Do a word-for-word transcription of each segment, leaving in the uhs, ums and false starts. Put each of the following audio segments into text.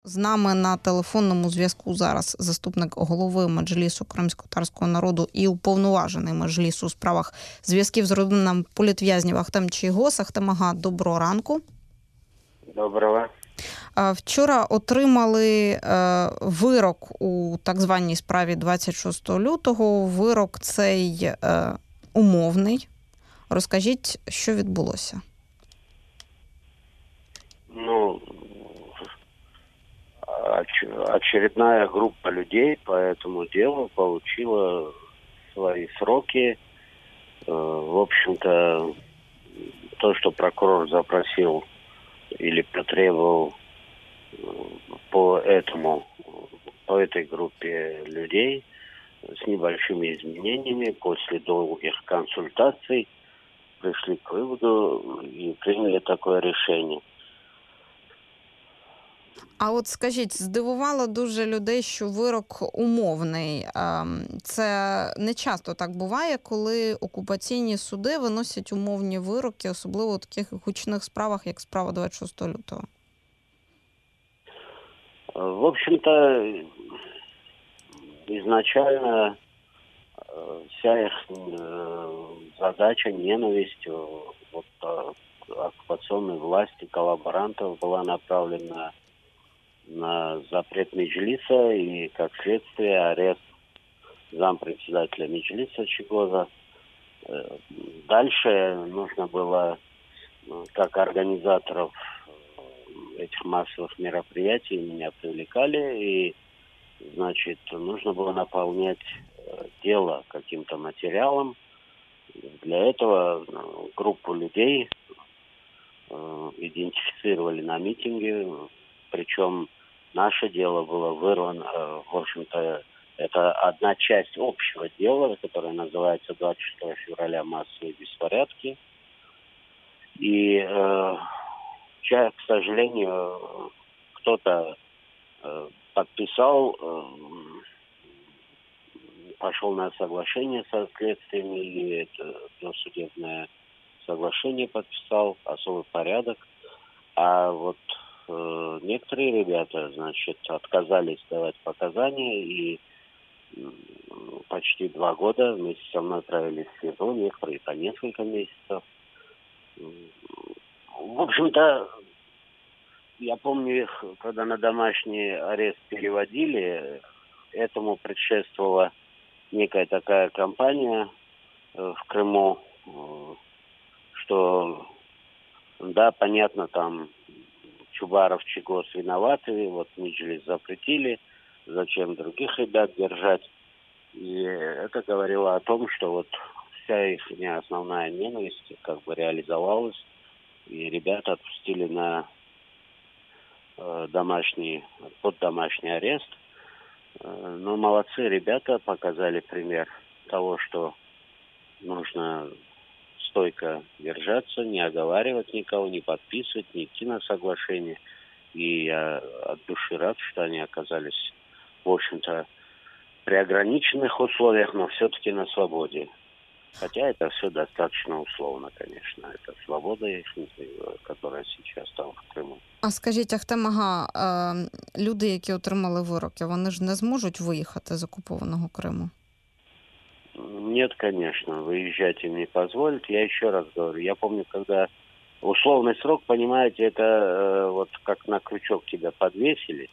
З нами на телефонному зв'язку зараз заступник голови Меджлісу кримськотатарського народу і уповноважений Меджлісу у справах зв'язків з родинами політв'язнів Ахтем Чийгоз. Ахтем ага, доброго ранку. Доброго. Вчора отримали вирок у так званій справі двадцять шостого лютого. Вирок цей умовний. Розкажіть, що відбулося? Ну, очередная группа людей по этому делу получила свои сроки. В общем-то, то, что прокурор запросил или потребовал по этому, по этой группе людей с небольшими изменениями, после долгих консультаций пришли к выводу и приняли такое решение. А от скажіть, здивувало дуже людей, що вирок умовний. Це не часто так буває, коли окупаційні суди виносять умовні вироки, особливо у таких гучних справах, як справа двадцять шостого лютого. В общем-то, изначально вся их задача, ненависть вот, оккупационной власти, коллаборантов была направлена на запрет Меджлиса и, как следствие, арест зампредседателя Меджлиса Чийгоза. Дальше нужно было, как организаторов этих массовых мероприятий, меня привлекали, и, значит, нужно было наполнять дело каким-то материалом. Для этого группу людей идентифицировали на митинге, причем наше дело было вырвано, в общем-то, это одна часть общего дела, которое называется двадцать шестого февраля массовые беспорядки. И, э, к сожалению, кто-то э, подписал, э, пошел на соглашение со следствиями, и это досудебное соглашение подписал, особый порядок. А вот э, некоторые ребята, значит, отказались давать показания и э, почти два года вместе со мной провели в СИЗО, некоторые по несколько месяцев. В общем-то, я помню их, когда на домашний арест переводили, этому предшествовала некая такая кампания э, в Крыму, э, что, да, понятно, там Чубаров, Чийгоз виноваты, вот Меджлис запретили, зачем других ребят держать. И это говорило о том, что вот вся их основная ненависть как бы реализовалась, и ребята отпустили на э, домашний, под домашний арест. Э, но молодцы ребята, показали пример того, что нужно стойко держаться, не оговаривать никого, не подписывать, не идти на соглашение. И я от души рад, что они оказались, в общем-то, при ограниченных условиях, но все-таки на свободе. Хотя это все достаточно условно, конечно. Это свобода их, которая сейчас там в Криму. А скажіть, Ахтем ага, люди, які отримали вироки, вони ж не зможуть виїхати з окупованого Криму? Нет, конечно, выезжать им не позволят. Я еще раз говорю, я помню, когда условный срок, понимаете, это э, вот как на крючок тебя подвесили.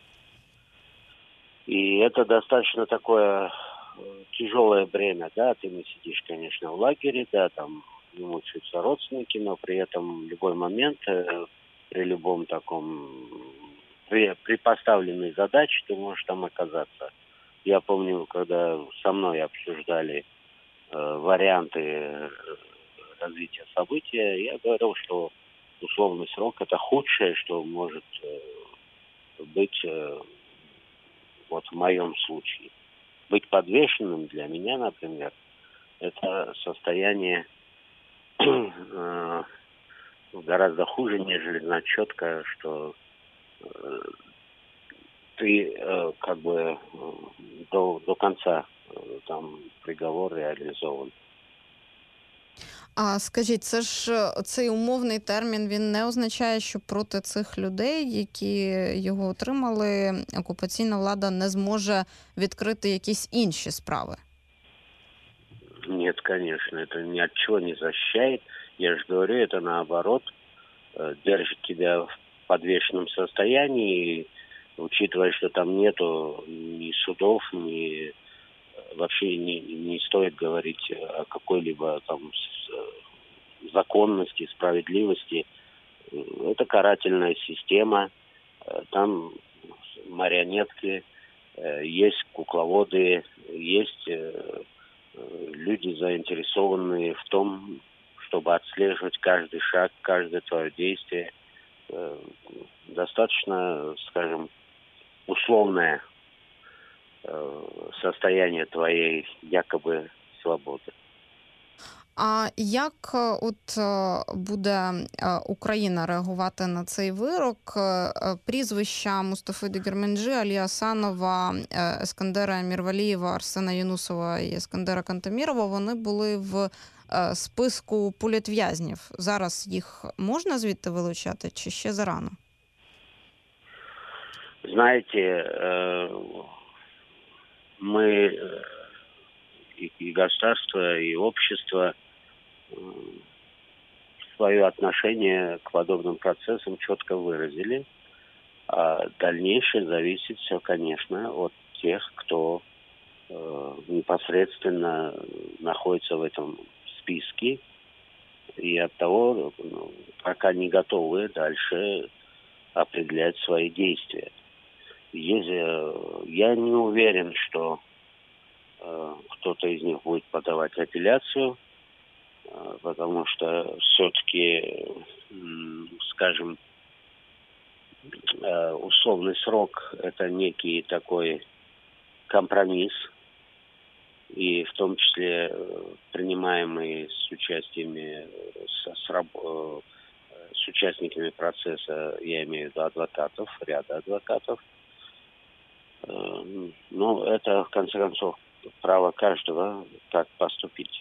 И это достаточно такое тяжелое бремя, да, ты не сидишь, конечно, в лагере, да, там не мучаются родственники, но при этом в любой момент, э, при любом таком, при, при поставленной задаче ты можешь там оказаться. Я помню, когда со мной обсуждали э, варианты развития события, я говорил, что условный срок – это худшее, что может э, быть э, вот в моем случае. Быть подвешенным для меня, например, это состояние э, гораздо хуже, нежели знать четко, что э, ты э, как бы э, до, до конца э, там приговор реализован. А скажіть, це ж е, цей умовний термін, він не означає, що проти цих людей, які його отримали, окупаційна влада не зможе відкрити якісь інші справи? Нет, конечно, это ни от чего не защищает. Я же говорю, это наоборот э, держит тебя в подвешенном состоянии, учитывая, что там нету ни судов, ни вообще не, не стоит говорить о какой-либо там с- э, законности, справедливости. Э, Это карательная система, э, там марионетки, э, есть кукловоды, есть э, э, люди, заинтересованные в том, чтобы отслеживать каждый шаг, каждое твое действие. Э, Достаточно, скажем, условное э, состояние твоей якобы свободы. А як е, от е, буде е, Україна реагувати на цей вирок? Е, е, Прізвища Мустафи Дегерменджи, Алі Асанова, е, Ескандера Мірвалієва, Арсена Юнусова і Ескандера Кантемірова, вони були в е, списку політв'язнів. Зараз їх можна звідти вилучати чи ще зарано? Знаете, э, мы э, и, и государство, и общество э, свое отношение к подобным процессам четко выразили. А дальнейшее зависит все, конечно, от тех, кто э, непосредственно находится в этом списке, и от того, ну, как они готовы дальше определять свои действия. Если, э, я не уверен, что э, кто-то из них будет подавать апелляцию, э, потому что все-таки, скажем, э, условный срок – это некий такой компромисс, и в том числе э, принимаемый с участиями, э, с, с раб- э, с участниками процесса, я имею в виду адвокатов, ряда адвокатов. Э, Ну, это, в конце концов, право каждого, как поступить.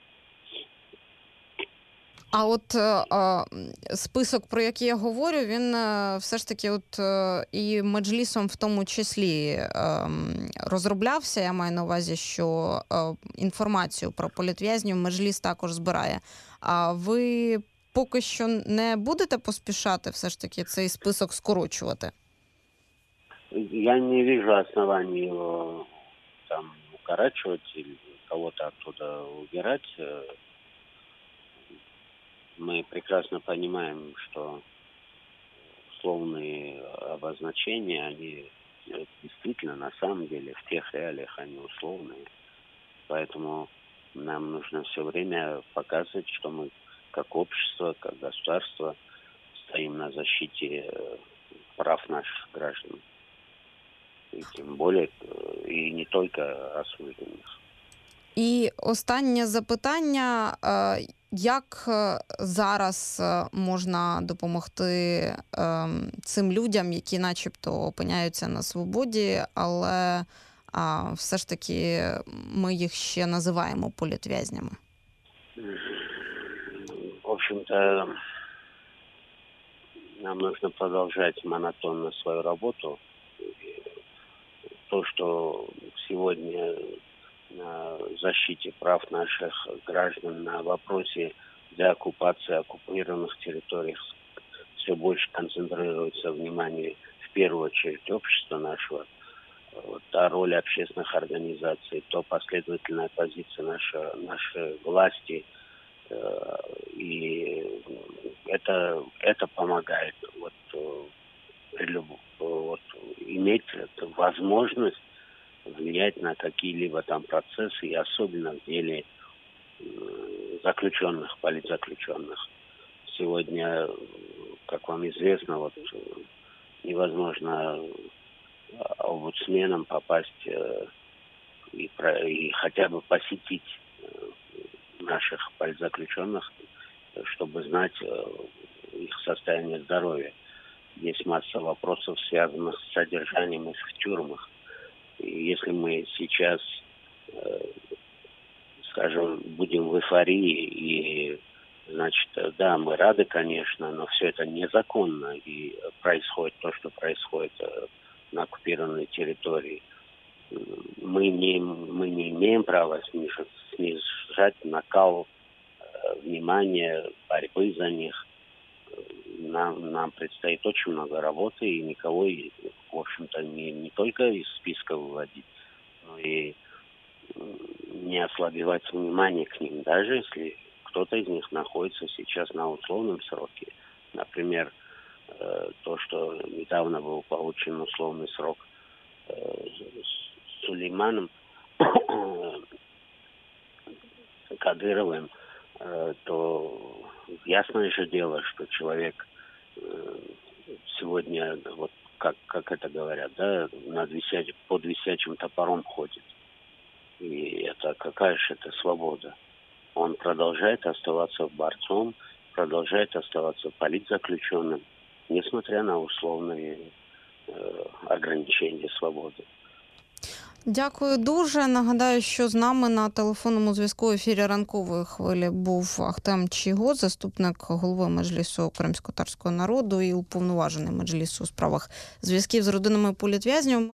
А от е, е, список, про який я говорю, він е, все ж таки от е, і Меджлісом в тому числі е, м, розроблявся. Я маю на увазі, що е, інформацію про політв'язнів Меджліс також збирає. А ви поки що не будете поспішати все ж таки цей список скорочувати? Я не вижу оснований его там укорачивать или кого-то оттуда убирать. Э, Мы прекрасно понимаем, что условные обозначения, они э, действительно, на самом деле, в тех реалиях они условные. Поэтому нам нужно все время показывать, что мы как общество, как государство стоим на защите э, прав наших граждан. И тем более, э, и не только осужденных. І останнє запитання. е, Як е, зараз е, можна допомогти ем, цим людям, які начебто опиняються на свободі, але а, все ж таки ми їх ще називаємо політв'язнями? В общем-то, нам нужно продолжать монотонно свою работу. То, что сегодня на защите прав наших граждан, на вопросе деоккупации оккупированных территорий все больше концентрируется внимание в первую очередь общества нашего, вот, та роль общественных организаций, то последовательная позиция нашей, нашей власти, э, и это, это помогает вот, э, при люб- вот, иметь эту возможность влиять на какие-либо там процессы, и особенно в деле э, заключенных, политзаключенных. Сегодня, э, как вам известно, вот э, невозможно э, омбудсменом попасть э, и, про- и хотя бы посетить э, наших политзаключенных, э, чтобы знать э, их состояние здоровья. Есть масса вопросов, связанных с содержанием их в тюрьмах. И если мы сейчас э, скажем, будем в эйфории и, значит, да, мы рады, конечно, но все это незаконно, и происходит то, что происходит на оккупированной территории. Мы не, мы не имеем права снижать, снижать накал внимания, борьбы за них. Нам, нам предстоит очень много работы, и никого, в общем-то, не, не только из списка выводить, но и не ослабевать внимание к ним, даже если кто-то из них находится сейчас на условном сроке. Например, то, что недавно был получен условный срок с Сулейманом Кадыровым, то ясное же дело, что человек сегодня, вот как, как это говорят, да, над висячим, под висячим топором ходит. И это какая же это свобода? Он продолжает оставаться борцом, продолжает оставаться политзаключенным, несмотря на условные э, ограничення свободи. Дякую дуже. Нагадаю, що з нами на телефонному зв'язку в ефірі ранкової хвилі був Ахтем Чийгоз, заступник голови Меджлісу кримськотатарського народу і уповноважений Меджлісу у справах зв'язків з родинами політв'язнів.